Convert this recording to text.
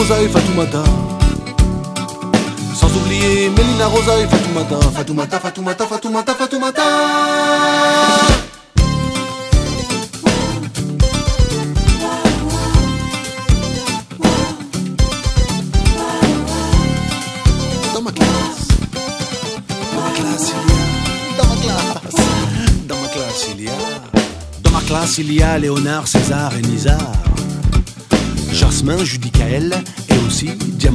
Rosa et Fatoumata. Sans oublier Mélina Rosa et Fatoumata. Fatoumata, Fatoumata, Fatoumata, Fatoumata. Dans ma classe, dans ma classe il y a, dans ma classe, dans ma classe il y a, dans ma classe il y a Léonard, César et Nizar, Jasmin, Judicaël et aussi Diamant.